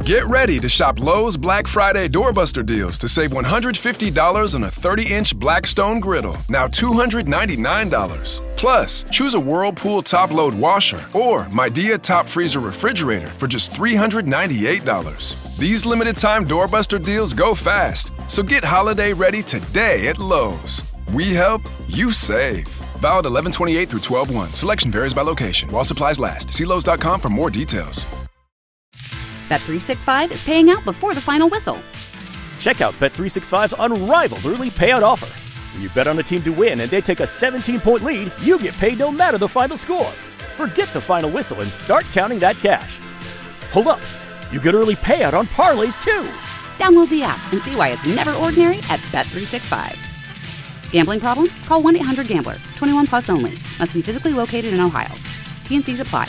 Get ready to shop Lowe's Black Friday Doorbuster deals to save $150 on a 30-inch Blackstone griddle, now $299. Plus, choose a Whirlpool top-load washer or Midea top freezer refrigerator for just $398. These limited-time Doorbuster deals go fast, so get holiday ready today at Lowe's. We help, you save. Valid 11/28 through 12/1. Selection varies by location. While supplies last. See Lowe's.com for more details. Bet365 is paying out before the final whistle. Check out Bet365's unrivaled early payout offer. When you bet on a team to win and they take a 17-point lead, you get paid no matter the final score. Forget the final whistle and start counting that cash. Hold up. You get early payout on parlays, too. Download the app and see why it's never ordinary at Bet365. Gambling problem? Call 1-800-GAMBLER. 21 plus only. Must be physically located in Ohio. T&Cs apply.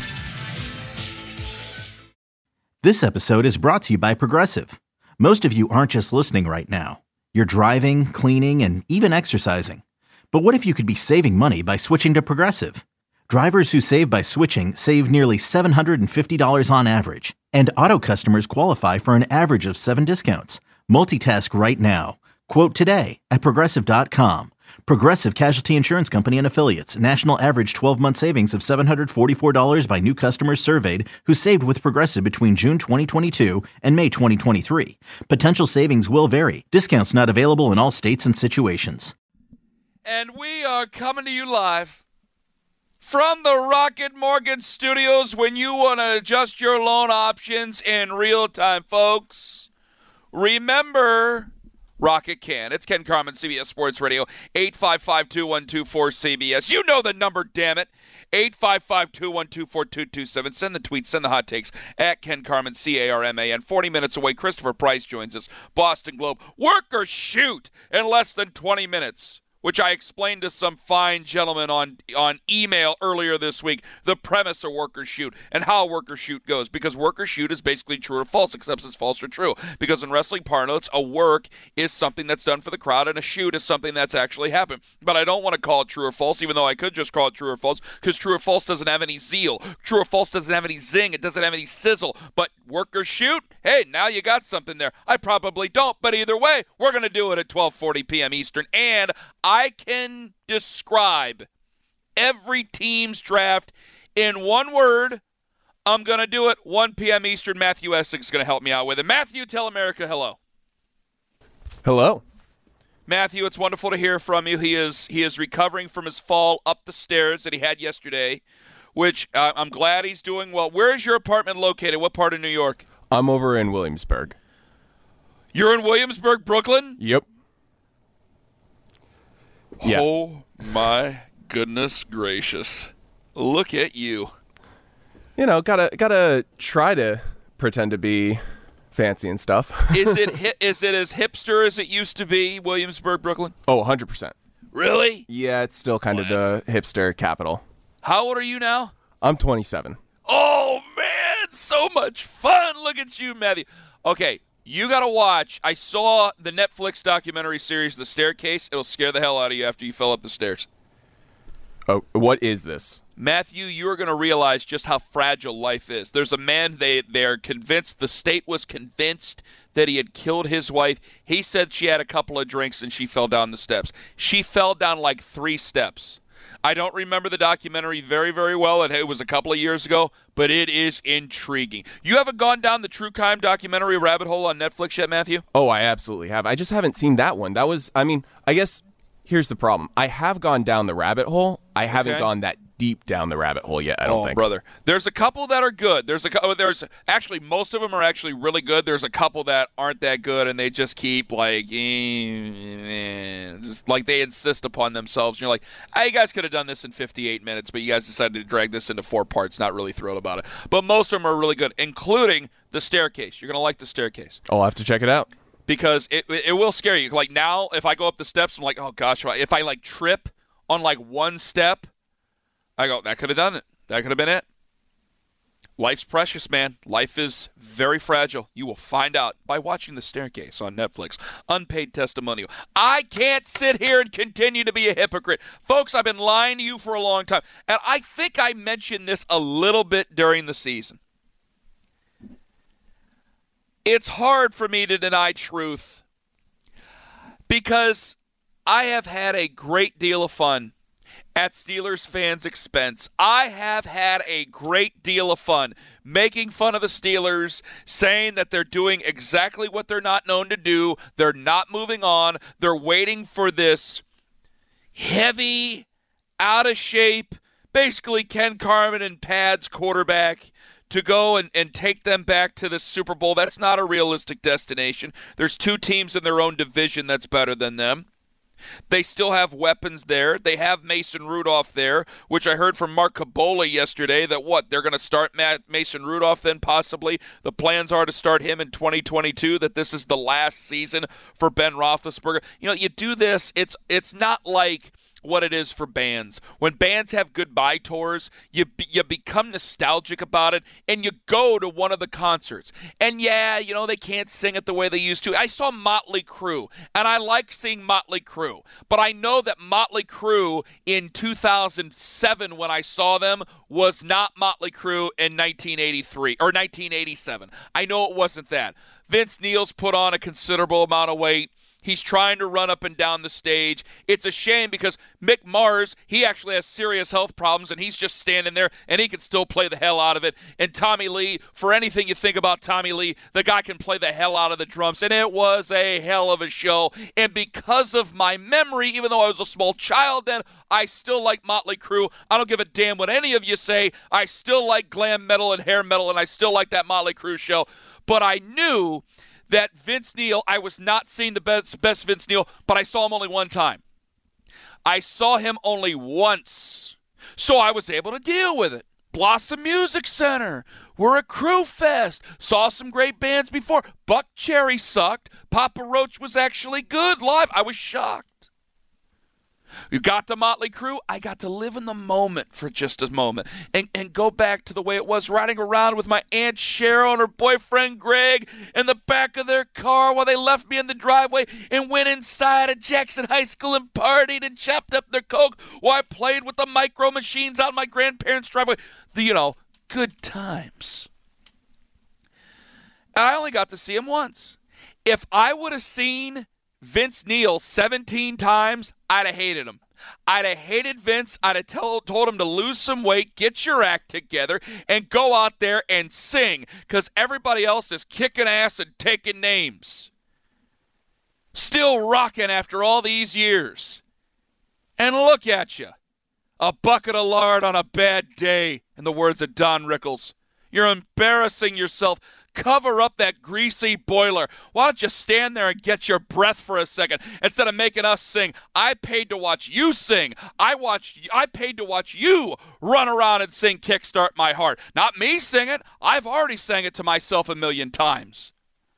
This episode is brought to you by Progressive. Most of you aren't just listening right now. You're driving, cleaning, and even exercising. But what if you could be saving money by switching to Progressive? Drivers who save by switching save nearly $750 on average. And auto customers qualify for an average of 7 discounts. Multitask right now. Quote today at Progressive.com. Progressive Casualty Insurance Company and Affiliates. National average 12-month savings of $744 by new customers surveyed who saved with Progressive between June 2022 and May 2023. Potential savings will vary. Discounts not available in all states and situations. And we are coming to you live from the Rocket Mortgage Studios when you want to adjust your loan options in real time, folks. Remember, Rocket can. It's Ken Carman, CBS Sports Radio, 855-212-4CBS. You know the number, damn it. 855-212-4227. Send the tweets, send the hot takes at Ken Carman, C-A-R-M-A-N. 40 minutes away, Christopher Price joins us, Boston Globe. Work or shoot in less than 20 minutes, which I explained to some fine gentlemen on email earlier this week, the premise of work or shoot and how work or shoot goes. Because work or shoot is basically true or false, except it's false or true. Because in wrestling parlance, a work is something that's done for the crowd, and a shoot is something that's actually happened. But I don't want to call it true or false, even though I could just call it true or false, because true or false doesn't have any zeal. True or false doesn't have any zing. It doesn't have any sizzle. But work or shoot, hey, now you got something there. I probably don't, but either way, we're going to do it at 12:40 p.m. Eastern, and I can describe every team's draft in one word. I'm going to do it 1 p.m. Eastern. Matthew Essex is going to help me out with it. Matthew, tell America hello. Hello. Matthew, it's wonderful to hear from you. He is recovering from his fall up the stairs that he had yesterday, which I'm glad he's doing well. Where is your apartment located? What part of New York? I'm over in Williamsburg. You're in Williamsburg, Brooklyn? Yep. Yeah. Oh, my goodness gracious. Look at you. You know, gotta try to pretend to be fancy and stuff. Is it as hipster as it used to be, Williamsburg, Brooklyn? Oh, 100%. Really? Yeah, it's still kind of the hipster capital. How old are you now? I'm 27. Oh, man, so much fun. Look at you, Matthew. Okay, you got to watch. I saw the Netflix documentary series, The Staircase. It'll scare the hell out of you after you fell up the stairs. Oh, what is this? Matthew, you are going to realize just how fragile life is. There's a man, they're convinced, the state was convinced that he had killed his wife. He said she had a couple of drinks and she fell down the steps. She fell down like 3 steps. I don't remember the documentary very, very well. It was a couple of years ago, but it is intriguing. You haven't gone down the true crime documentary rabbit hole on Netflix yet, Matthew? Oh, I absolutely have. I just haven't seen that one. That was, I guess, here's the problem. I have gone down the rabbit hole. I haven't gone that deep down the rabbit hole yet, I don't think. Brother. There's a couple that are good. There's actually, most of them are actually really good. There's a couple that aren't that good, and they just keep like they insist upon themselves. And you're like, you guys could have done this in 58 minutes, but you guys decided to drag this into 4 parts. Not really thrilled about it. But most of them are really good, including The Staircase. You're going to like The Staircase. I'll have to check it out. Because it will scare you. Like now, if I go up the steps, I'm like, oh gosh, if I like trip on like 1 step, I go, that could have done it. That could have been it. Life's precious, man. Life is very fragile. You will find out by watching The Staircase on Netflix. Unpaid testimonial. I can't sit here and continue to be a hypocrite. Folks, I've been lying to you for a long time. And I think I mentioned this a little bit during the season. It's hard for me to deny truth because I have had a great deal of fun at Steelers fans' expense. I have had a great deal of fun making fun of the Steelers, saying that they're doing exactly what they're not known to do. They're not moving on. They're waiting for this heavy, out-of-shape, basically Ken Carman and Pads quarterback to go and take them back to the Super Bowl. That's not a realistic destination. There's two teams in their own division that's better than them. They still have weapons there. They have Mason Rudolph there, which I heard from Mark Kabola yesterday that they're going to start Mason Rudolph then possibly. The plans are to start him in 2022, that this is the last season for Ben Roethlisberger. You do this, it's not like what it is for bands. When bands have goodbye tours, you become nostalgic about it, and you go to one of the concerts. And they can't sing it the way they used to. I saw Motley Crue, and I like seeing Motley Crue. But I know that Motley Crue in 2007, when I saw them, was not Motley Crue in 1983 or 1987. I know it wasn't that. Vince Neil's put on a considerable amount of weight. He's trying to run up and down the stage. It's a shame because Mick Mars, he actually has serious health problems, and he's just standing there, and he can still play the hell out of it. And Tommy Lee, for anything you think about Tommy Lee, the guy can play the hell out of the drums, and it was a hell of a show. And because of my memory, even though I was a small child then, I still like Motley Crue. I don't give a damn what any of you say. I still like glam metal and hair metal, and I still like that Motley Crue show. But I knew that Vince Neil, I was not seeing the best Vince Neil, but I saw him only one time. I saw him only once, so I was able to deal with it. Blossom Music Center, we're a Crue Fest, saw some great bands before. Buck Cherry sucked. Papa Roach was actually good live. I was shocked. You got the Motley Crue, I got to live in the moment for just a moment and go back to the way it was riding around with my Aunt Cheryl and her boyfriend Greg in the back of their car while they left me in the driveway and went inside of Jackson High School and partied and chopped up their coke while I played with the micro machines out my grandparents' driveway. Good times. And I only got to see him once. If I would have seen Vince Neil 17 times, I'd have hated him. I'd have hated Vince. I'd have told him to lose some weight, get your act together, and go out there and sing, because everybody else is kicking ass and taking names. Still rocking after all these years. And look at you. A bucket of lard on a bad day, in the words of Don Rickles. You're embarrassing yourself. Cover up that greasy boiler. Why don't you stand there and get your breath for a second instead of making us sing? I paid to watch you sing. I paid to watch you run around and sing Kickstart My Heart. Not me sing it. I've already sang it to myself 1,000,000 times.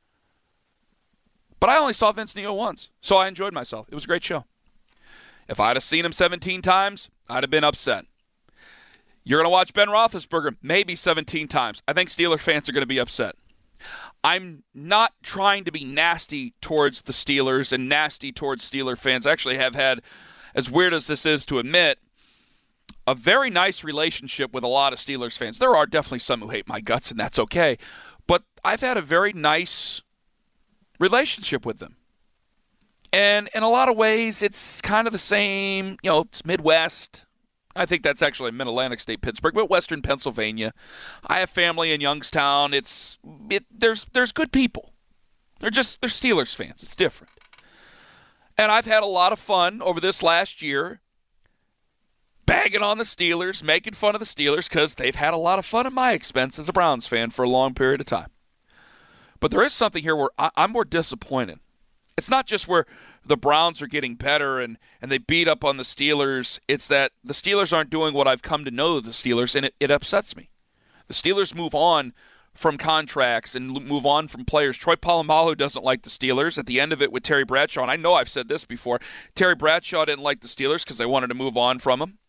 But I only saw Vince Neil once, so I enjoyed myself. It was a great show. If I'd have seen him 17 times, I'd have been upset. You're going to watch Ben Roethlisberger maybe 17 times. I think Steelers fans are going to be upset. I'm not trying to be nasty towards the Steelers and nasty towards Steeler fans. I actually have had, as weird as this is to admit, a very nice relationship with a lot of Steelers fans. There are definitely some who hate my guts, and that's okay. But I've had a very nice relationship with them. And in a lot of ways, it's kind of the same, it's Midwest. I think that's actually Mid-Atlantic State, Pittsburgh, but Western Pennsylvania. I have family in Youngstown. There's good people. They're Steelers fans. It's different. And I've had a lot of fun over this last year bagging on the Steelers, making fun of the Steelers, because they've had a lot of fun at my expense as a Browns fan for a long period of time. But there is something here where I'm more disappointed. It's not just where the Browns are getting better and they beat up on the Steelers. It's that the Steelers aren't doing what I've come to know the Steelers, and it upsets me. The Steelers move on from contracts and move on from players. Troy Polamalu doesn't like the Steelers. At the end of it with Terry Bradshaw, and I know I've said this before, Terry Bradshaw didn't like the Steelers because they wanted to move on from him.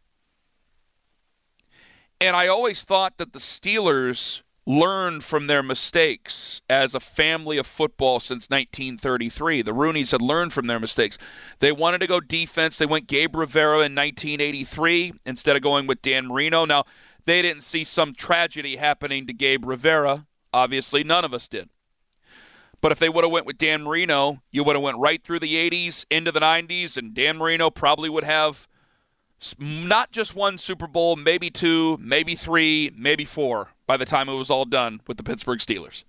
And I always thought that the Steelers learned from their mistakes as a family of football since 1933. The Rooneys had learned from their mistakes. They wanted to go defense. They went Gabe Rivera in 1983 instead of going with Dan Marino. Now, they didn't see some tragedy happening to Gabe Rivera. Obviously, none of us did. But if they would have went with Dan Marino, you would have went right through the 80s, into the 90s, and Dan Marino probably would have not just one Super Bowl, maybe 2, maybe 3, maybe 4 by the time it was all done with the Pittsburgh Steelers.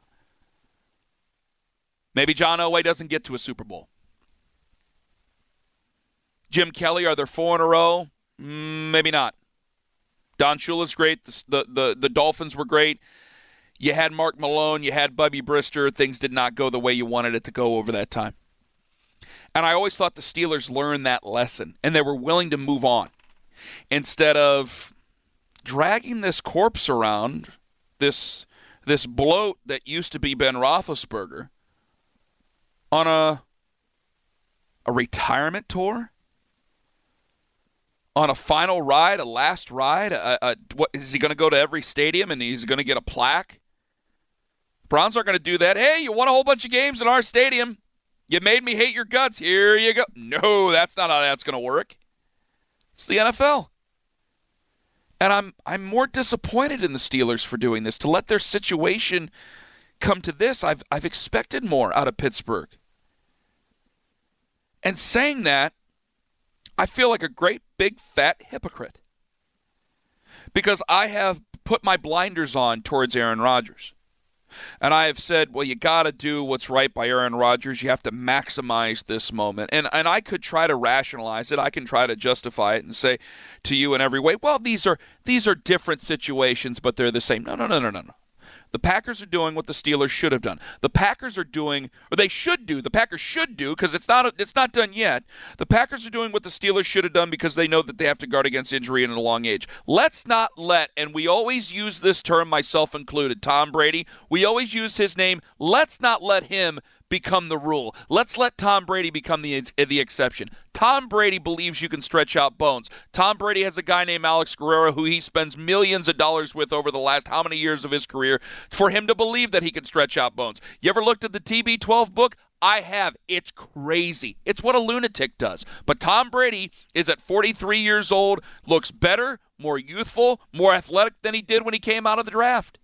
Maybe John Elway doesn't get to a Super Bowl. Jim Kelly, are there 4 in a row? Maybe not. Don Shula's great. The Dolphins were great. You had Mark Malone. You had Bubby Brister. Things did not go the way you wanted it to go over that time. And I always thought the Steelers learned that lesson, and they were willing to move on instead of dragging this corpse around, this bloat that used to be Ben Roethlisberger, on a retirement tour, on a final ride, a last ride. What is he going to go to every stadium and he's going to get a plaque? Browns aren't going to do that. Hey, you won a whole bunch of games in our stadium. You made me hate your guts. Here you go. No, that's not how that's going to work. It's the NFL. And I'm more disappointed in the Steelers for doing this, to let their situation come to this. I've expected more out of Pittsburgh. And saying that, I feel like a great big fat hypocrite, because I have put my blinders on towards Aaron Rodgers. And I have said, well, you got to do what's right by Aaron Rodgers. You have to maximize this moment. And I could try to rationalize it. I can try to justify it and say to you in every way, well, these are different situations, but they're the same. No. The Packers are doing what the Steelers should have done. The Packers are doing, or they should do, the Packers should do, because it's not done yet. The Packers are doing what the Steelers should have done because they know that they have to guard against injury and a long age. Let's not let, and we always use this term, myself included, Tom Brady, we always use his name, let's not let him become the rule. Let's let Tom Brady become the exception. Tom Brady believes you can stretch out bones. Tom Brady has a guy named Alex Guerrero who he spends millions of dollars with over the last how many years of his career for him to believe that he can stretch out bones. You ever looked at the TB12 book? I have. It's crazy. It's what a lunatic does. But Tom Brady is at 43 years old, looks better, more youthful, more athletic than he did when he came out of the draft.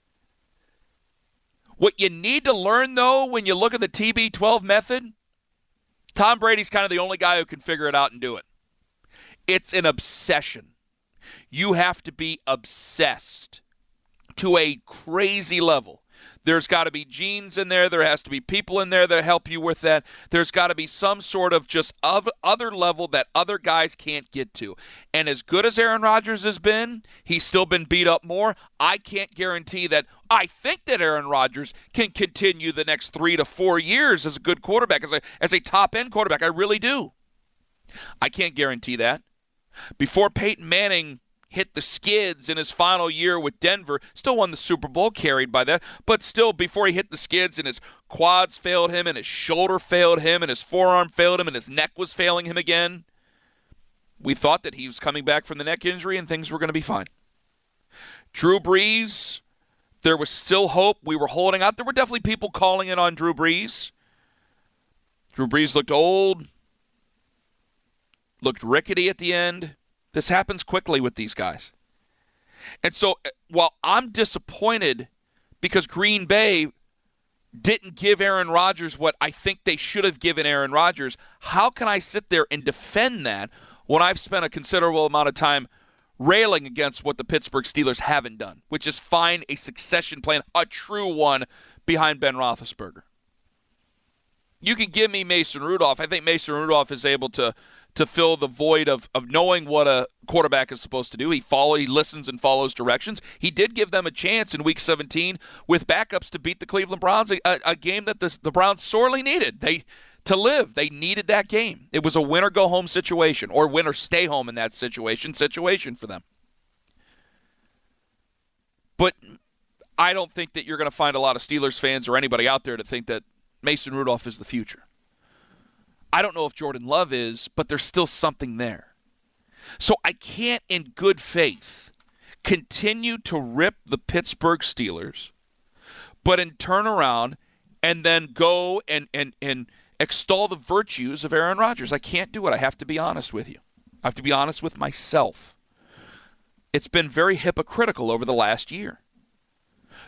What you need to learn, though, when you look at the TB12 method, Tom Brady's kind of the only guy who can figure it out and do it. It's an obsession. You have to be obsessed to a crazy level. There's got to be genes in there. There has to be people in there that help you with that. There's got to be some sort of just other level that other guys can't get to. And as good as Aaron Rodgers has been, he's still been beat up more. I can't guarantee that. I think that Aaron Rodgers can continue the next 3 to 4 years as a good quarterback, as a top-end quarterback. I really do. I can't guarantee that. Before Peyton Manning hit the skids in his final year with Denver, still won the Super Bowl, carried by that, but still before he hit the skids and his quads failed him and his shoulder failed him and his forearm failed him and his neck was failing him again, we thought that he was coming back from the neck injury and things were going to be fine. Drew Brees, there was still hope. We were holding out. There were definitely people calling in on Drew Brees. Drew Brees looked old, looked rickety at the end. This happens quickly with these guys. And so while I'm disappointed because Green Bay didn't give Aaron Rodgers what I think they should have given Aaron Rodgers, how can I sit there and defend that when I've spent a considerable amount of time railing against what the Pittsburgh Steelers haven't done, which is find a succession plan, a true one, behind Ben Roethlisberger? You can give me Mason Rudolph. I think Mason Rudolph is able to fill the void of knowing what a quarterback is supposed to do. He listens and follows directions. He did give them a chance in Week 17 with backups to beat the Cleveland Browns, a game that the Browns sorely needed. To live, they needed that game. It was a win-or-go-home situation, or win-or-stay-home in that situation for them. But I don't think that you're going to find a lot of Steelers fans or anybody out there to think that Mason Rudolph is the future. I don't know if Jordan Love is, but there's still something there. So I can't, in good faith, continue to rip the Pittsburgh Steelers, but in turn around and then go and extol the virtues of Aaron Rodgers. I can't do it. I have to be honest with you. I have to be honest with myself. It's been very hypocritical over the last year.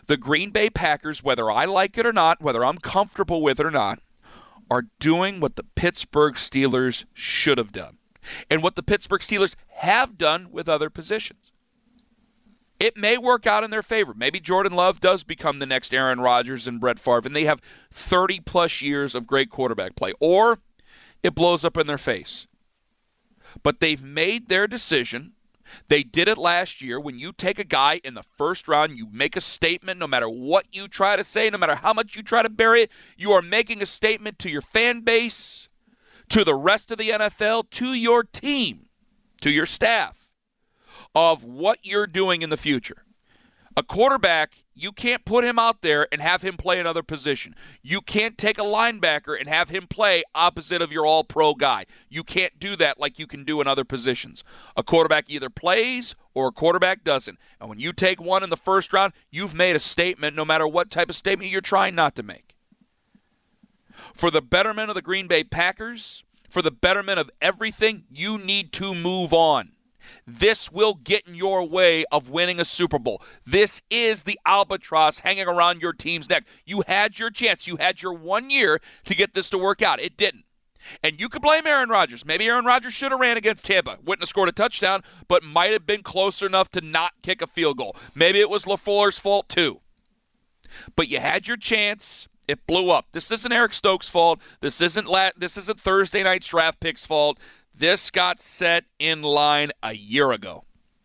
The Green Bay Packers, whether I like it or not, whether I'm comfortable with it or not, are doing what the Pittsburgh Steelers should have done and what the Pittsburgh Steelers have done with other positions. It may work out in their favor. Maybe Jordan Love does become the next Aaron Rodgers and Brett Favre, and they have 30-plus years of great quarterback play. Or it blows up in their face. But they've made their decision. They did it last year. When you take a guy in the first round, you make a statement. No matter what you try to say, no matter how much you try to bury it, you are making a statement to your fan base, to the rest of the NFL, to your team, to your staff, of what you're doing in the future. A quarterback, you can't put him out there and have him play another position. You can't take a linebacker and have him play opposite of your all-pro guy. You can't do that like you can do in other positions. A quarterback either plays or a quarterback doesn't. And when you take one in the first round, you've made a statement no matter what type of statement you're trying not to make. For the betterment of the Green Bay Packers, for the betterment of everything, you need to move on. This will get in your way of winning a Super Bowl. This is the albatross hanging around your team's neck. You had your chance. You had your 1 year to get this to work out. It didn't. And you could blame Aaron Rodgers. Maybe Aaron Rodgers should have ran against Tampa. Wouldn't have scored a touchdown, but might have been close enough to not kick a field goal. Maybe it was LaFleur's fault too. But you had your chance. It blew up. This isn't Eric Stokes' fault. This isn't Thursday night's draft pick's fault. This got set in line a year ago.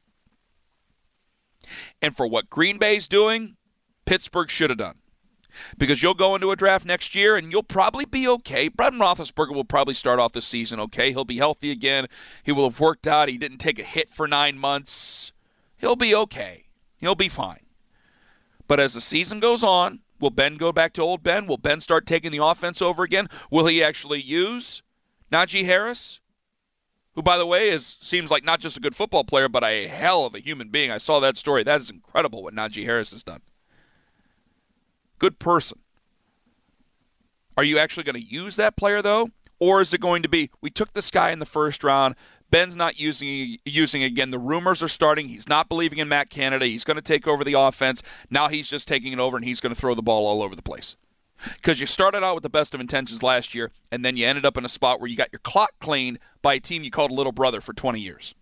And for what Green Bay's doing, Pittsburgh should have done. Because you'll go into a draft next year and you'll probably be okay. Ben Roethlisberger will probably start off the season okay. He'll be healthy again. He will have worked out. He didn't take a hit for 9 months. He'll be okay. He'll be fine. But as the season goes on, will Ben go back to old Ben? Will Ben start taking the offense over again? Will he actually use Najee Harris? Who, by the way, seems like not just a good football player, but a hell of a human being. I saw that story. That is incredible what Najee Harris has done. Good person. Are you actually going to use that player, though? Or is it going to be, we took this guy in the first round, Ben's not using again. The rumors are starting. He's not believing in Matt Canada. He's going to take over the offense. Now he's just taking it over, and he's going to throw the ball all over the place. Because you started out with the best of intentions last year, and then you ended up in a spot where you got your clock cleaned by a team you called a little brother for 20 years.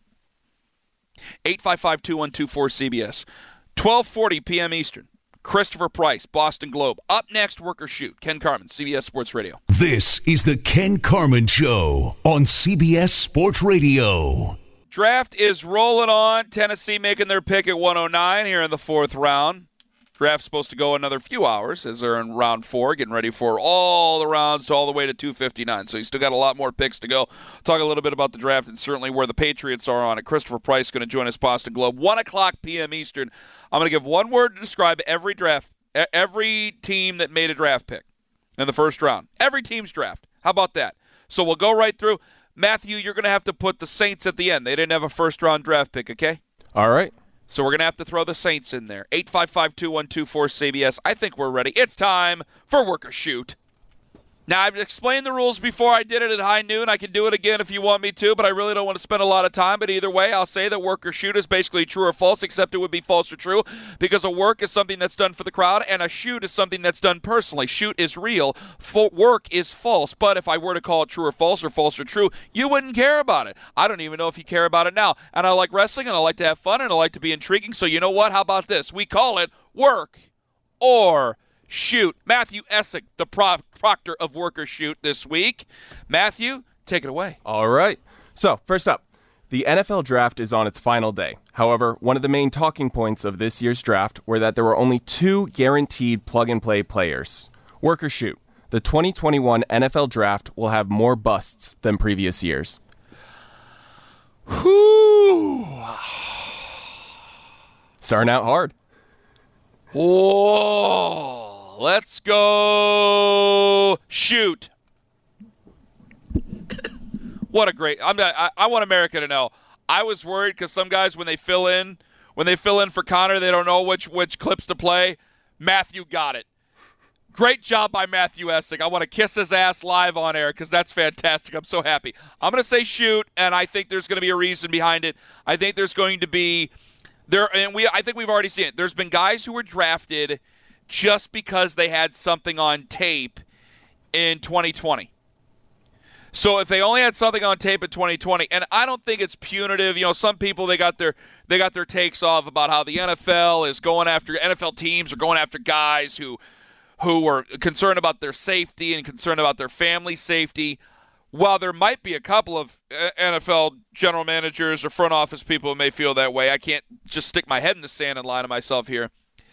855-2124-CBS. 12:40 p.m. Eastern. Christopher Price, Boston Globe. Up next, Work or Shoot. Ken Carman, CBS Sports Radio. This is the Ken Carman Show on CBS Sports Radio. Draft is rolling on. Tennessee making their pick at 109 here in the fourth round. Draft's supposed to go another few hours as they're in round 4, getting ready for all the rounds all the way to 259. So you still got a lot more picks to go. Talk a little bit about the draft and certainly where the Patriots are on it. Christopher Price is going to join us, Boston Globe, 1 o'clock p.m. Eastern. I'm going to give one word to describe every team that made a draft pick in the first round. Every team's draft. How about that? So we'll go right through. Matthew, you're going to have to put the Saints at the end. They didn't have a first-round draft pick, okay? All right. So we're going to have to throw the Saints in there. 855-2124-CBS. I think we're ready. It's time for Work or Shoot. Now, I've explained the rules before. I did it at high noon. I can do it again if you want me to, but I really don't want to spend a lot of time. But either way, I'll say that work or shoot is basically true or false, except it would be false or true, because a work is something that's done for the crowd, and a shoot is something that's done personally. Shoot is real. Work is false. But if I were to call it true or false or true, you wouldn't care about it. I don't even know if you care about it now. And I like wrestling, and I like to have fun, and I like to be intriguing. So you know what? How about this? We call it work or shoot. Matthew Essick, the proctor of Work or Shoot this week. Matthew, take it away. All right. So, first up, the NFL draft is on its final day. However, one of the main talking points of this year's draft were that there were only 2 guaranteed plug-and-play players. Work or shoot. The 2021 NFL draft will have more busts than previous years. Whew. Starting out hard. Whoa. Let's go shoot. What a great! I want America to know. I was worried because some guys, when they fill in for Connor, they don't know which clips to play. Matthew got it. Great job by Matthew Essick. I want to kiss his ass live on air because that's fantastic. I'm so happy. I'm going to say shoot, and I think there's going to be a reason behind it. I think there's going to be I think we've already seen it. There's been guys who were drafted just because they had something on tape in 2020. So if they only had something on tape in 2020, and I don't think it's punitive. Some people they got their takes off about how the NFL teams are going after guys who are concerned about their safety and concerned about their family safety. While there might be a couple of NFL general managers or front office people who may feel that way, I can't just stick my head in the sand and lie to myself here.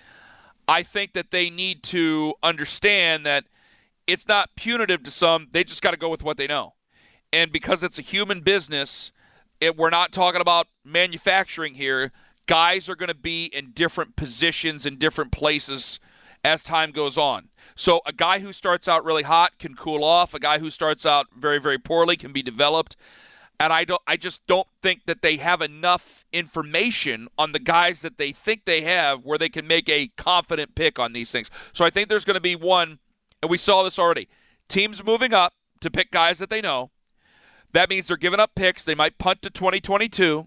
I think that they need to understand that it's not punitive to some. They just got to go with what they know. And because it's a human business, we're not talking about manufacturing here. Guys are going to be in different positions in different places as time goes on. So a guy who starts out really hot can cool off. A guy who starts out very, very poorly can be developed. And I just don't think that they have enough information on the guys that they think they have where they can make a confident pick on these things. So I think there's going to be one, and we saw this already, teams moving up to pick guys that they know. That means they're giving up picks. They might punt to 2022.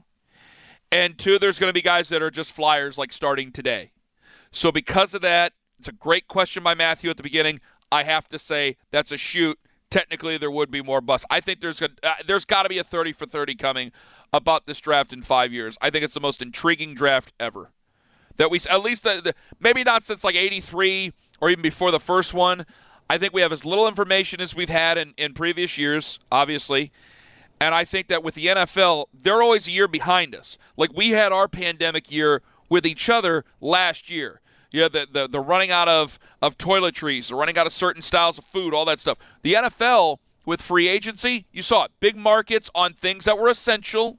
And two, there's going to be guys that are just flyers like starting today. So because of that, it's a great question by Matthew at the beginning. I have to say that's a shoot. Technically, there would be more busts. I think there's got to be a 30 for 30 coming about this draft in 5 years. I think it's the most intriguing draft ever. That we at least maybe not since like 83 or even before the first one. I think we have as little information as we've had in previous years, obviously. And I think that with the NFL, they're always a year behind us. Like we had our pandemic year with each other last year. The running out of toiletries, the running out of certain styles of food, all that stuff. The NFL, with free agency, you saw it. Big markets on things that were essential.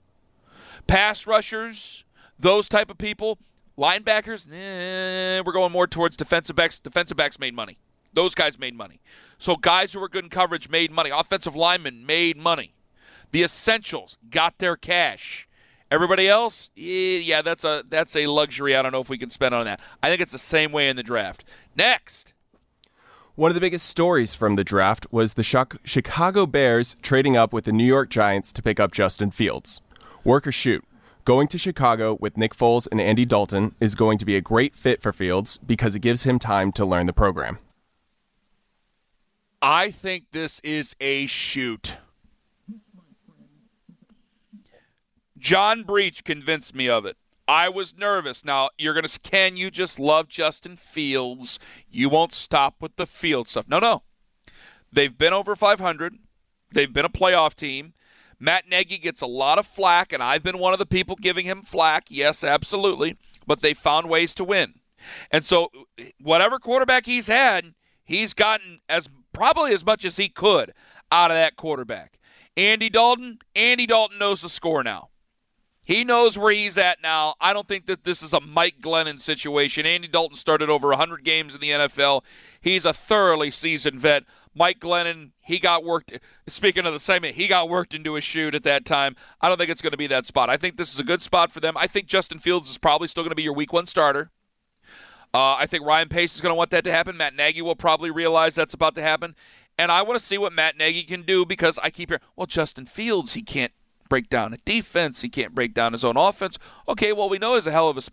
Pass rushers, those type of people. Linebackers, we're going more towards defensive backs. Defensive backs made money. Those guys made money. So guys who were good in coverage made money. Offensive linemen made money. The essentials got their cash. Everybody else, yeah, that's a luxury I don't know if we can spend on that. I think it's the same way in the draft. Next. One of the biggest stories from the draft was the Chicago Bears trading up with the New York Giants to pick up Justin Fields. Work or shoot. Going to Chicago with Nick Foles and Andy Dalton is going to be a great fit for Fields because it gives him time to learn the program. I think this is a shoot. John Breach convinced me of it. I was nervous. Now, can you just love Justin Fields? You won't stop with the Field stuff. No. They've been over 500. They've been a playoff team. Matt Nagy gets a lot of flack, and I've been one of the people giving him flack. Yes, absolutely. But they found ways to win. And so whatever quarterback he's had, he's gotten probably as much as he could out of that quarterback. Andy Dalton knows the score now. He knows where he's at now. I don't think that this is a Mike Glennon situation. Andy Dalton started over 100 games in the NFL. He's a thoroughly seasoned vet. Mike Glennon, he got worked. Speaking of the segment, he got worked into a shoot at that time. I don't think it's going to be that spot. I think this is a good spot for them. I think Justin Fields is probably still going to be your week one starter. I think Ryan Pace is going to want that to happen. Matt Nagy will probably realize that's about to happen. And I want to see what Matt Nagy can do because I keep hearing, well, Justin Fields, he can't break down a defense. He can't break down his own offense. Okay, well, we know he's a hell of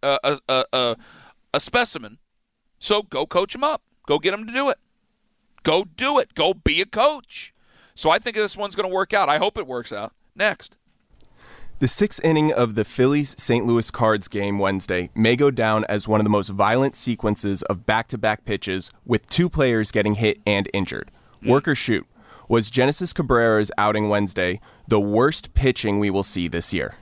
a specimen. So go coach him up. Go get him to do it. Go do it. Go be a coach. So I think this one's going to work out. I hope it works out. Next. The sixth inning of the Phillies-St. Louis Cards game Wednesday may go down as one of the most violent sequences of back-to-back pitches with two players getting hit and injured. Work or shoot. Was Genesis Cabrera's outing Wednesday the worst pitching we will see this year?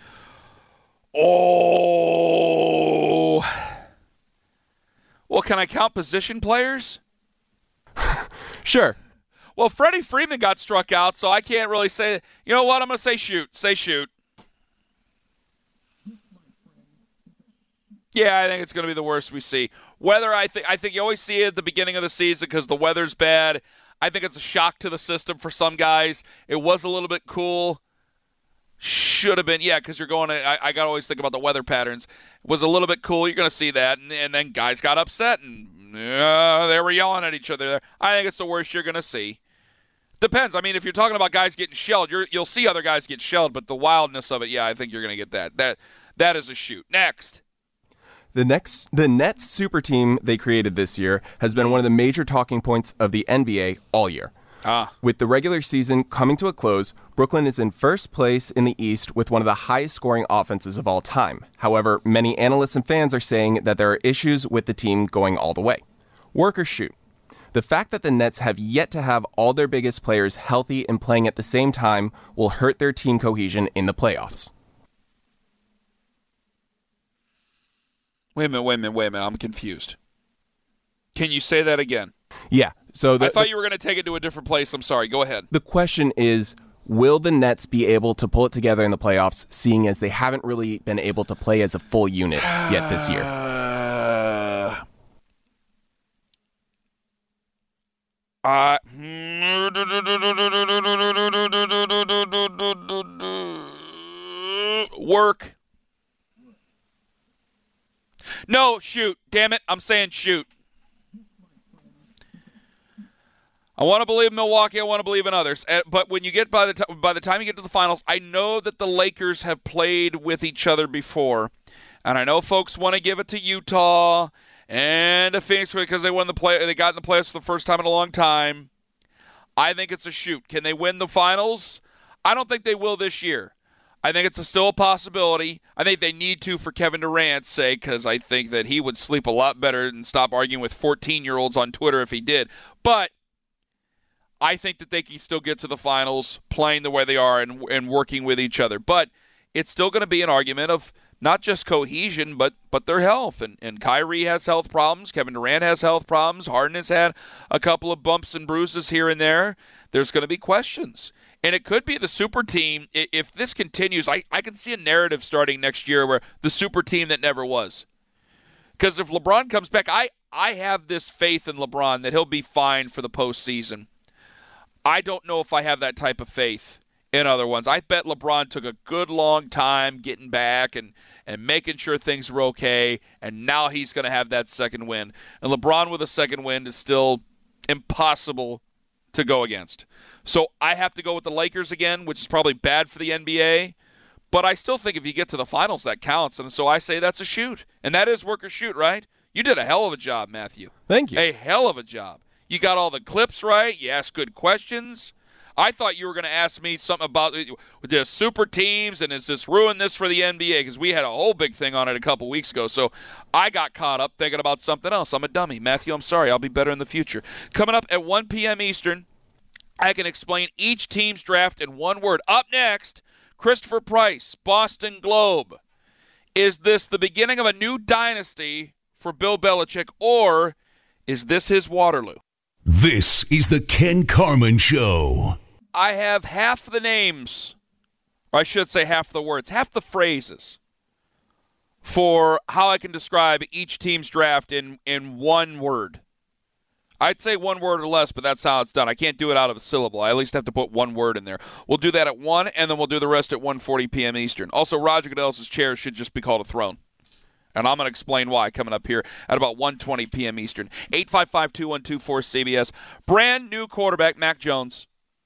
Oh. Well, can I count position players? Sure. Well, Freddie Freeman got struck out, so I can't really say. You know what? I'm going to say shoot. Say shoot. Yeah, I think it's going to be the worst we see. Weather, I think you always see it at the beginning of the season because the weather's bad. I think it's a shock to the system for some guys. It was a little bit cool. Should have been, yeah, because you're going to, I got to always think about the weather patterns. It was a little bit cool. You're going to see that. And then guys got upset, and they were yelling at each other there. I think it's the worst you're going to see. Depends. I mean, if you're talking about guys getting shelled, you'll see other guys get shelled, but the wildness of it, yeah, I think you're going to get that. That is a shoot. Next. The Nets super team they created this year has been one of the major talking points of the NBA all year. With the regular season coming to a close, Brooklyn is in first place in the East with one of the highest scoring offenses of all time. However, many analysts and fans are saying that there are issues with the team going all the way. Work or shoot. The fact that the Nets have yet to have all their biggest players healthy and playing at the same time will hurt their team cohesion in the playoffs. Wait a minute. I'm confused. Can you say that again? Yeah. So I thought you were going to take it to a different place. I'm sorry. Go ahead. The question is, will the Nets be able to pull it together in the playoffs, seeing as they haven't really been able to play as a full unit yet this year? Work. No, shoot. Damn it. I'm saying shoot. I want to believe in Milwaukee. I want to believe in others. But when you get by the time you get to the finals, I know that the Lakers have played with each other before, and I know folks want to give it to Utah and to Phoenix because they got in the playoffs for the first time in a long time. I think it's a shoot. Can they win the finals? I don't think they will this year. I think it's still a possibility. I think they need to for Kevin Durant's sake because I think that he would sleep a lot better and stop arguing with 14-year-olds on Twitter if he did. But I think that they can still get to the finals playing the way they are and working with each other. But it's still going to be an argument of not just cohesion, but their health. And Kyrie has health problems. Kevin Durant has health problems. Harden has had a couple of bumps and bruises here and there. There's going to be questions. And it could be the super team. If this continues, I can see a narrative starting next year where the super team that never was. Because if LeBron comes back, I have this faith in LeBron that he'll be fine for the postseason. I don't know if I have that type of faith in other ones. I bet LeBron took a good long time getting back and making sure things were okay, and now he's going to have that second win. And LeBron with a second win is still impossible to go against. So I have to go with the Lakers again, which is probably bad for the NBA, but I still think if you get to the finals, that counts. And so I say that's a shoot. And that is work or shoot, right? You did a hell of a job, Matthew. Thank you. A hell of a job. You got all the clips right. You asked good questions. I thought you were going to ask me something about the super teams and is this ruin this for the NBA because we had a whole big thing on it a couple weeks ago. So I got caught up thinking about something else. I'm a dummy. Matthew, I'm sorry. I'll be better in the future. Coming up at 1 p.m. Eastern, I can explain each team's draft in one word. Up next, Christopher Price, Boston Globe. Is this the beginning of a new dynasty for Bill Belichick, or is this his Waterloo? This is the Ken Carman Show. I have half the names, or I should say half the words, half the phrases for how I can describe each team's draft in one word. I'd say one word or less, but that's how it's done. I can't do it out of a syllable. I at least have to put one word in there. We'll do that at 1, and then we'll do the rest at 1:40 p.m. Eastern. Also, Roger Goodell's chair should just be called a throne. And I'm going to explain why coming up here at about 1:20 p.m. Eastern. 855-2124-CBS. Brand new quarterback, Mac Jones.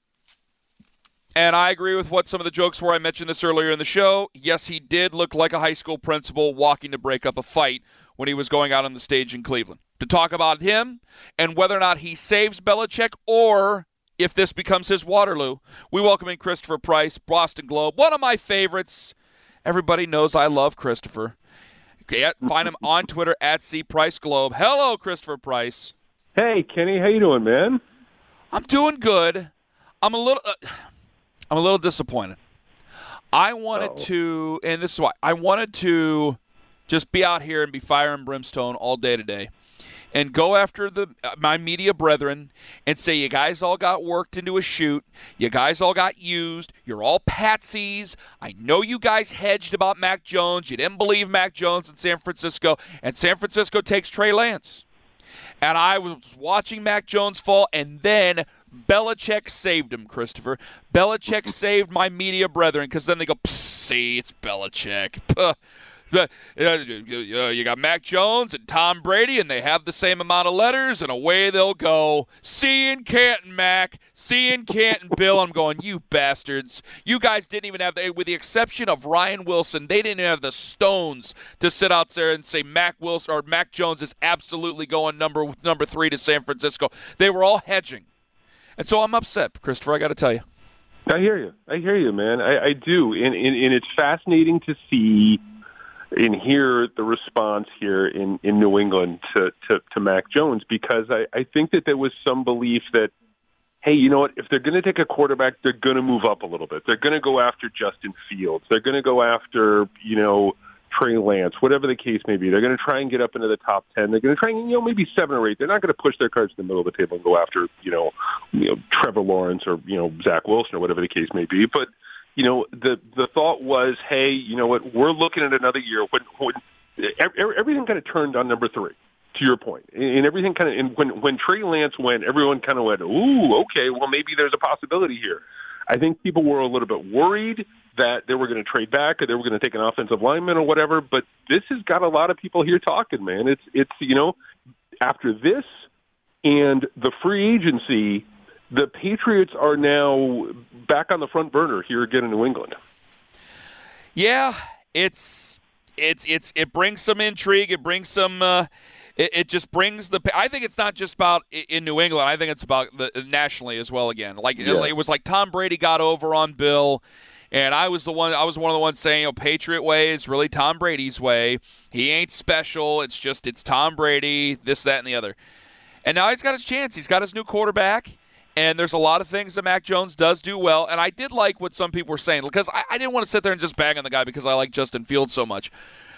And I agree with what some of the jokes were. I mentioned this earlier in the show. Yes, he did look like a high school principal walking to break up a fight when he was going out on the stage in Cleveland. To talk about him and whether or not he saves Belichick or if this becomes his Waterloo, we welcome in Christopher Price, Boston Globe, one of my favorites. Everybody knows I love Christopher. Find him on Twitter at @CPriceGlobe. Hello, Christopher Price. Hey, Kenny. How you doing, man? I'm doing good. I'm a little disappointed. I wanted to, and this is why, I wanted to just be out here and be fire and brimstone all day today and go after my media brethren and say, you guys all got worked into a shoot. You guys all got used. You're all patsies. I know you guys hedged about Mac Jones. You didn't believe Mac Jones in San Francisco, and San Francisco takes Trey Lance. And I was watching Mac Jones fall, and then Belichick saved him, Christopher. Belichick saved my media brethren because then they go, see, it's Belichick. You got Mac Jones and Tom Brady, and they have the same amount of letters, and away they'll go. See you in Canton, Mac. See you in Canton, Bill. I'm going, you bastards. You guys didn't even have, with the exception of Ryan Wilson, they didn't even have the stones to sit out there and say Mac Wilson or Mac Jones is absolutely going number 3 to San Francisco. They were all hedging. And so I'm upset, Christopher, I got to tell you. I hear you, man. I do. And it's fascinating to see and hear the response here in New England to Mac Jones, because I think that there was some belief that, hey, you know what, if they're going to take a quarterback, they're going to move up a little bit. They're going to go after Justin Fields. They're going to go after, Trey Lance, whatever the case may be. They're going to try and get up into the top 10. They're going to try and, maybe 7 or 8. They're not going to push their cards in the middle of the table and go after, Trevor Lawrence or, Zach Wilson or whatever the case may be. But, the thought was, hey, you know what, we're looking at another year when everything kind of turned on number 3, to your point. And everything kind of, when Trey Lance went, everyone kind of went, ooh, okay, well, maybe there's a possibility here. I think people were a little bit worried that they were going to trade back or they were going to take an offensive lineman or whatever, but this has got a lot of people here talking, man. It's after this and the free agency, the Patriots are now back on the front burner here again in New England. Yeah, it brings some intrigue. It brings some. It just brings the. I think it's not just about in New England. I think it's about nationally as well. Again, It was like Tom Brady got over on Bill, and I was one of the ones saying, Patriot way is really Tom Brady's way. He ain't special. It's Tom Brady. This, that, and the other. And now he's got his chance. He's got his new quarterback. And there's a lot of things that Mac Jones does do well. And I did like what some people were saying, because I didn't want to sit there and just bag on the guy because I like Justin Fields so much.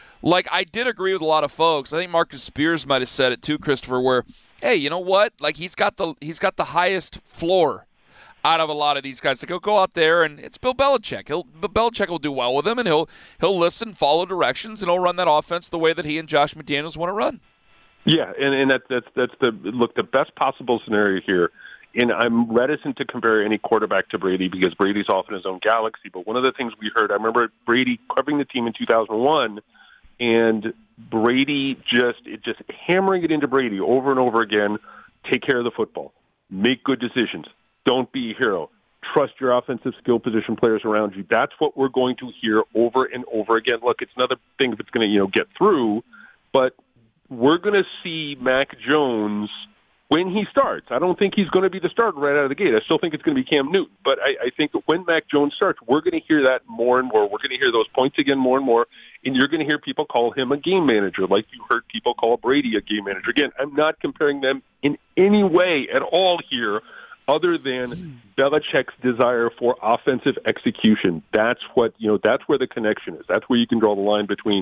I did agree with a lot of folks. I think Marcus Spears might have said it too, Christopher, where, hey, you know what? He's got the highest floor out of a lot of these guys. He'll go out there, and it's Bill Belichick. Belichick will do well with him, and he'll listen, follow directions, and he'll run that offense the way that he and Josh McDaniels want to run. Yeah, and that's the best possible scenario here. And I'm reticent to compare any quarterback to Brady because Brady's off in his own galaxy. But one of the things we heard, I remember Brady covering the team in 2001, and Brady just hammering it into Brady over and over again. Take care of the football. Make good decisions. Don't be a hero. Trust your offensive skill position players around you. That's what we're going to hear over and over again. Look, it's another thing if it's going to get through, but we're going to see Mac Jones when he starts. I don't think he's going to be the starter right out of the gate. I still think it's going to be Cam Newton. But I think that when Mac Jones starts, we're going to hear that more and more. We're going to hear those points again more and more. And you're going to hear people call him a game manager, like you heard people call Brady a game manager. Again, I'm not comparing them in any way at all here other than Belichick's desire for offensive execution. That's what, that's where the connection is. That's where you can draw the line between,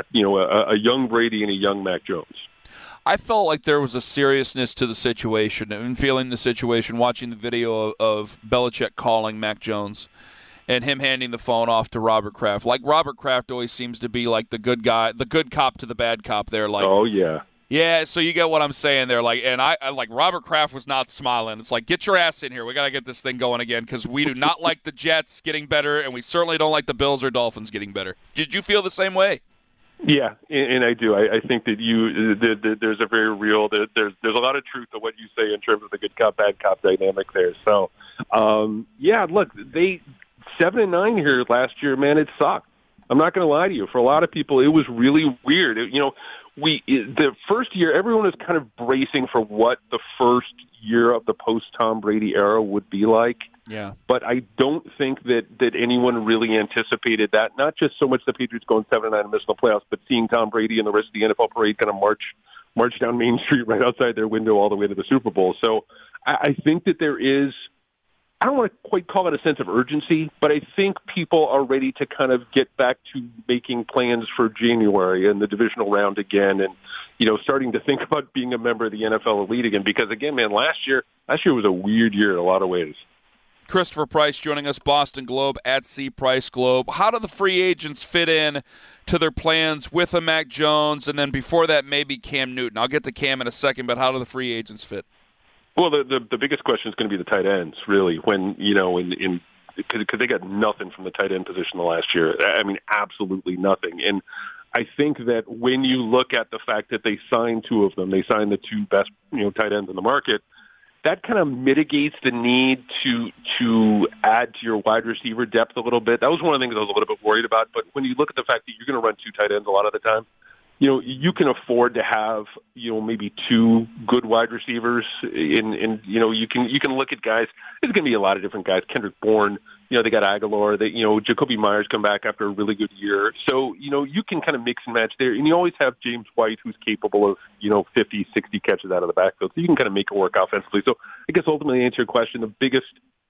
a young Brady and a young Mac Jones. I felt like there was a seriousness to the situation and feeling the situation, watching the video of Belichick calling Mac Jones and him handing the phone off to Robert Kraft. Like, Robert Kraft always seems to be like the good guy, the good cop to the bad cop there. Like, oh, yeah. Yeah, so you get what I'm saying there. And I like Robert Kraft was not smiling. It's like, get your ass in here. We got to get this thing going again because we do not like the Jets getting better, and we certainly don't like the Bills or Dolphins getting better. Did you feel the same way? Yeah, and I do. I think that there's a very real there's a lot of truth to what you say in terms of the good cop bad cop dynamic there. So, look, they 7-9 here last year, man. It sucked. I'm not going to lie to you. For a lot of people, it was really weird. The first year, everyone was kind of bracing for what the first year of the post Tom Brady era would be like. Yeah. But I don't think that anyone really anticipated that. Not just so much the Patriots going 7-9 and missing the playoffs, but seeing Tom Brady and the rest of the NFL parade kind of march down Main Street right outside their window all the way to the Super Bowl. So I think that there is, I don't want to quite call it a sense of urgency, but I think people are ready to kind of get back to making plans for January and the divisional round again, and starting to think about being a member of the NFL elite again. Because again, man, last year was a weird year in a lot of ways. Christopher Price joining us, Boston Globe at C. Price Globe. How do the free agents fit in to their plans with a Mac Jones, and then before that maybe Cam Newton? I'll get to Cam in a second, but how do the free agents fit? Well, the biggest question is going to be the tight ends, really, when, because they got nothing from the tight end position the last year. I mean, absolutely nothing. And I think that when you look at the fact that they signed two of them, they signed the two best tight ends in the market, that kind of mitigates the need to add to your wide receiver depth a little bit. That was one of the things I was a little bit worried about. But when you look at the fact that you're going to run two tight ends a lot of the time, you can afford to have maybe two good wide receivers. You can look at guys. There's going to be a lot of different guys. Kendrick Bourne. They got Aguilar. Jacoby Myers come back after a really good year. So, you can kind of mix and match there. And you always have James White, who's capable of, 50, 60 catches out of the backfield. So you can kind of make it work offensively. So I guess ultimately to answer your question, the biggest,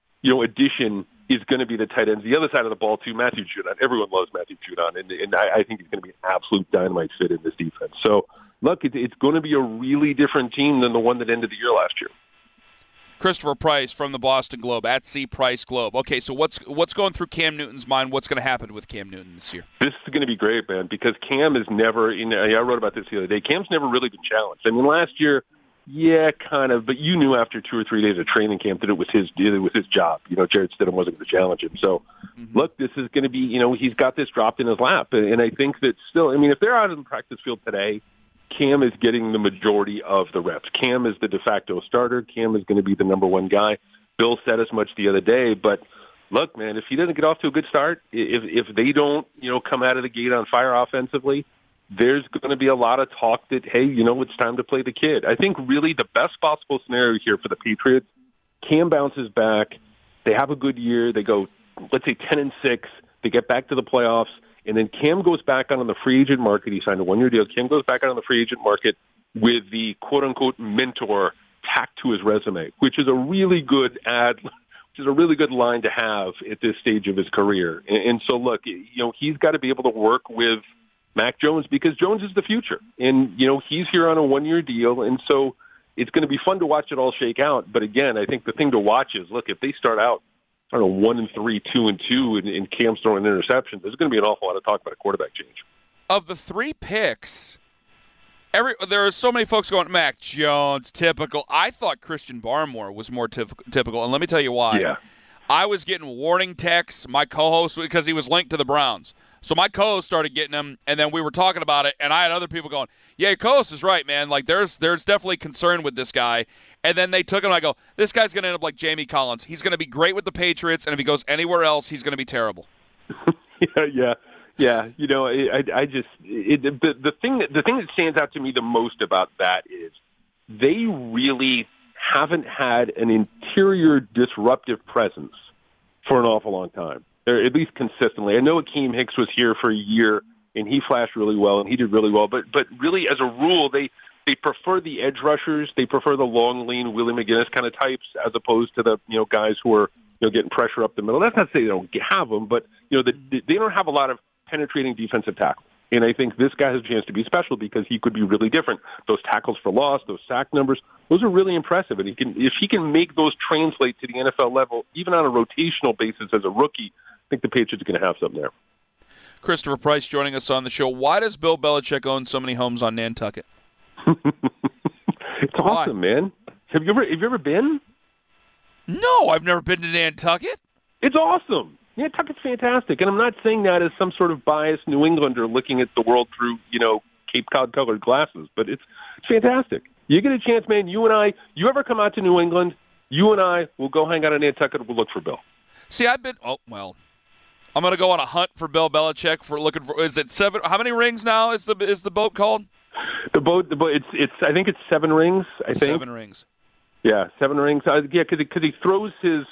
addition is going to be the tight ends. The other side of the ball, too, Matthew Judon. Everyone loves Matthew Judon. And I think he's going to be an absolute dynamite fit in this defense. So, look, it's going to be a really different team than the one that ended the year last year. Christopher Price from the Boston Globe, at C Price Globe. Okay, so what's going through Cam Newton's mind? What's going to happen with Cam Newton this year? This is going to be great, man, because Cam is never, I wrote about this the other day, Cam's never really been challenged. I mean, last year, yeah, kind of, but you knew after 2 or 3 days of training camp that it was his job. Jarrett Stidham wasn't going to challenge him. So, Look, this is going to be, he's got this dropped in his lap. And I think that still, if they're out on the practice field today, Cam is getting the majority of the reps. Cam is the de facto starter. Cam is going to be the number one guy. Bill said as much the other day, but look, man, if he doesn't get off to a good start, if they don't, come out of the gate on fire offensively, there's going to be a lot of talk that, hey, it's time to play the kid. I think really the best possible scenario here for the Patriots, Cam bounces back, they have a good year, they go, let's say 10-6, they get back to the playoffs, and then Cam goes back out on the free agent market. He signed a 1-year deal. Cam goes back out on the free agent market with the quote-unquote mentor tacked to his resume, which is a really good which is a really good line to have at this stage of his career. And so, look, he's got to be able to work with Mac Jones because Jones is the future. And, he's here on a 1-year deal, and so it's going to be fun to watch it all shake out. But, again, I think the thing to watch is, look, if they start out, 1-3, 2-2, and Cam's throwing interceptions, there's going to be an awful lot of talk about a quarterback change. Of the 3 picks, there are so many folks going, Mac Jones, typical. I thought Christian Barmore was more typical, and let me tell you why. Yeah. I was getting warning texts, my co-host, because he was linked to the Browns. So my co-host started getting them, and then we were talking about it, and I had other people going, yeah, your co-host is right, man. Like, there's definitely concern with this guy. And then they took him, and I go, this guy's going to end up like Jamie Collins. He's going to be great with the Patriots, and if he goes anywhere else, he's going to be terrible. Yeah. The thing that stands out to me the most about that is they really haven't had an interior disruptive presence for an awful long time, or at least consistently. I know Akeem Hicks was here for a year, and he flashed really well, and he did really well. But really, as a rule, they prefer the edge rushers. They prefer the long, lean Willie McGinnis kind of types as opposed to the guys who are getting pressure up the middle. That's not to say they don't have them, but they don't have a lot of penetrating defensive tackles. And I think this guy has a chance to be special because he could be really different. Those tackles for loss, those sack numbers, those are really impressive. And if he can make those translate to the NFL level, even on a rotational basis as a rookie, I think the Patriots are going to have something there. Christopher Price joining us on the show. Why does Bill Belichick own so many homes on Nantucket? It's awesome, man. Have you ever been? No, I've never been to Nantucket. It's awesome. Nantucket's fantastic, and I'm not saying that as some sort of biased New Englander looking at the world through, Cape Cod-colored glasses, but it's fantastic. You get a chance, man, you ever come out to New England, you and I will go hang out in Nantucket and we'll look for Bill. See, I'm going to go on a hunt for Bill Belichick for looking for, is it 7, how many rings now is the boat called? The boat, it's I think it's 7 rings, I think. 7 rings. Yeah, 7 rings. Because he throws his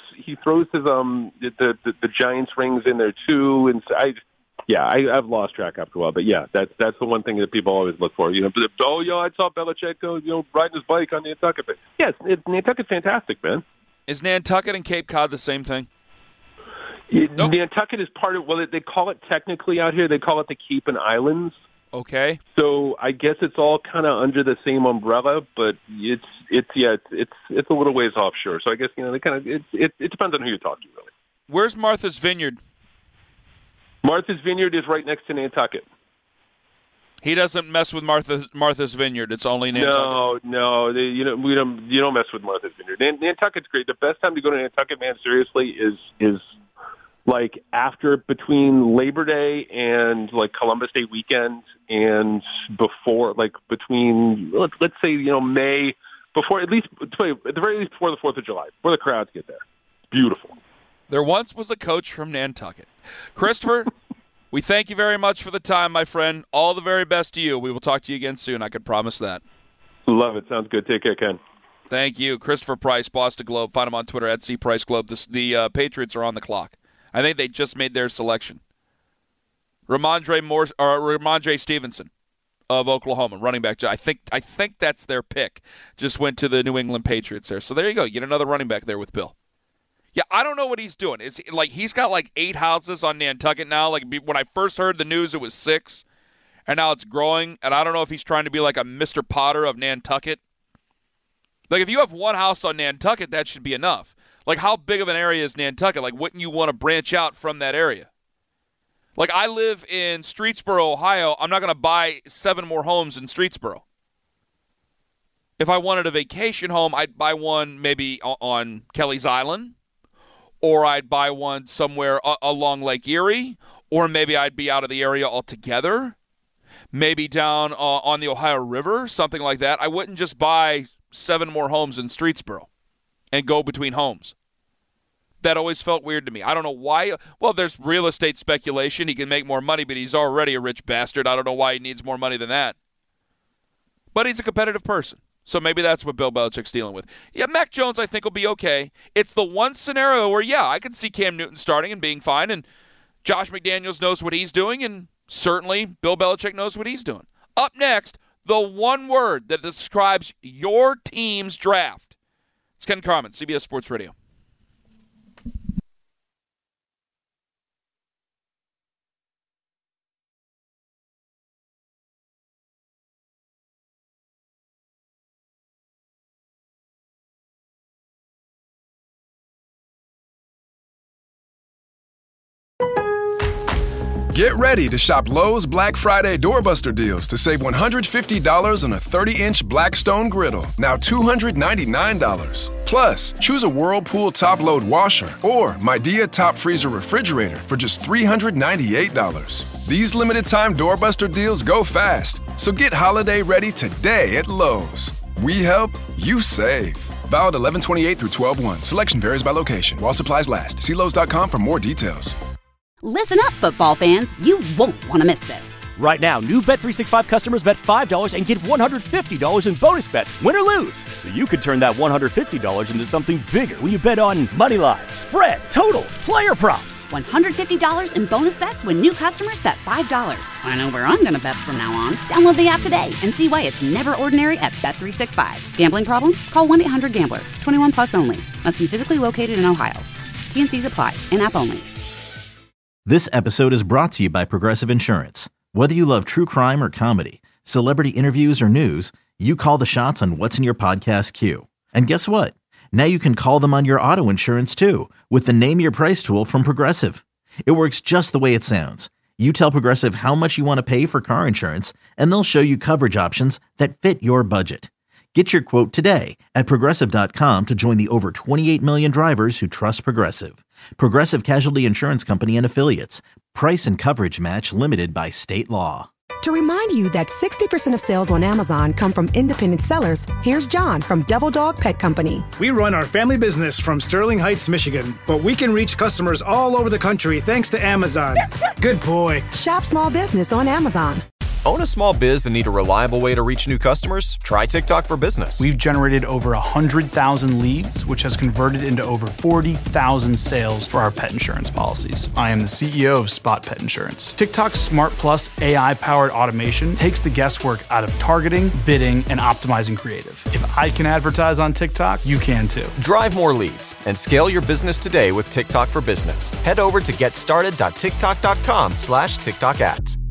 the Giants rings in there too, and I've lost track after a while. But yeah, that's the one thing that people always look for. I saw Belichick go riding his bike on Nantucket. But yes, Nantucket's fantastic, man. Is Nantucket and Cape Cod the same thing? Nope. Nantucket is part of they call it technically out here. They call it the Cape and Islands. Okay. So I guess it's all kind of under the same umbrella, but it's a little ways offshore. So I guess they kind of it depends on who you're talking to, really. Where's Martha's Vineyard? Martha's Vineyard is right next to Nantucket. He doesn't mess with Martha's Vineyard. It's only Nantucket. No, you don't mess with Martha's Vineyard. Nantucket's great. The best time to go to Nantucket, man, seriously, is like between Labor Day and like Columbus Day weekend, and before, like between, let's say, May, before, at the very least before the 4th of July, before the crowds get there. It's beautiful. There once was a coach from Nantucket. Christopher, we thank you very much for the time, my friend. All the very best to you. We will talk to you again soon. I can promise that. Love it. Sounds good. Take care, Ken. Thank you. Christopher Price, Boston Globe. Find him on Twitter at CPriceGlobe. The Patriots are on the clock. I think they just made their selection. Ramondre Stevenson of Oklahoma, running back. I think that's their pick. Just went to the New England Patriots there. So there you go. You get another running back there with Bill. Yeah, I don't know what he's doing. It's like he's got like 8 houses on Nantucket now. Like when I first heard the news, it was 6, and now it's growing. And I don't know if he's trying to be like a Mr. Potter of Nantucket. Like if you have 1 house on Nantucket, that should be enough. Like how big of an area is Nantucket? Like wouldn't you want to branch out from that area? Like I live in Streetsboro, Ohio. I'm not going to buy 7 more homes in Streetsboro. If I wanted a vacation home, I'd buy one maybe on Kelly's Island. Or I'd buy one somewhere along Lake Erie, or maybe I'd be out of the area altogether, maybe down on the Ohio River, something like that. I wouldn't just buy 7 more homes in Streetsboro and go between homes. That always felt weird to me. I don't know why. Well, there's real estate speculation. He can make more money, but he's already a rich bastard. I don't know why he needs more money than that. But he's a competitive person. So maybe that's what Bill Belichick's dealing with. Yeah, Mac Jones, I think, will be okay. It's the one scenario where, yeah, I can see Cam Newton starting and being fine, and Josh McDaniels knows what he's doing, and certainly Bill Belichick knows what he's doing. Up next, the one word that describes your team's draft. It's Ken Carman, CBS Sports Radio. Get ready to shop Lowe's Black Friday Doorbuster deals to save $150 on a 30-inch Blackstone griddle, now $299. Plus, choose a Whirlpool top-load washer or Midea top freezer refrigerator for just $398. These limited-time Doorbuster deals go fast, so get holiday ready today at Lowe's. We help, you save. Valid 11/28 through 12/1. Selection varies by location. While supplies last. See Lowe's.com for more details. Listen up, football fans. You won't want to miss this. Right now, new Bet365 customers bet $5 and get $150 in bonus bets, win or lose. So you could turn that $150 into something bigger when you bet on money line, spread, totals, player props. $150 in bonus bets when new customers bet $5. I know where I'm going to bet from now on. Download the app today and see why it's never ordinary at Bet365. Gambling problem? Call 1-800-GAMBLER. 21 plus only. Must be physically located in Ohio. T&Cs apply. In-app only. This episode is brought to you by Progressive Insurance. Whether you love true crime or comedy, celebrity interviews or news, you call the shots on what's in your podcast queue. And guess what? Now you can call them on your auto insurance too with the Name Your Price tool from Progressive. It works just the way it sounds. You tell Progressive how much you want to pay for car insurance, and they'll show you coverage options that fit your budget. Get your quote today at Progressive.com to join the over 28 million drivers who trust Progressive. Progressive Casualty Insurance Company and Affiliates. Price and coverage match limited by state law. To remind you that 60% of sales on Amazon come from independent sellers, here's John from Devil Dog Pet Company. We run our family business from Sterling Heights, Michigan, but we can reach customers all over the country thanks to Amazon. Good boy. Shop small business on Amazon. Own a small biz and need a reliable way to reach new customers? Try TikTok for Business. We've generated over 100,000 leads, which has converted into over 40,000 sales for our pet insurance policies. I am the CEO of Spot Pet Insurance. TikTok's Smart Plus AI-powered automation takes the guesswork out of targeting, bidding, and optimizing creative. If I can advertise on TikTok, you can too. Drive more leads and scale your business today with TikTok for Business. Head over to getstarted.tiktok.com/TikTok ads.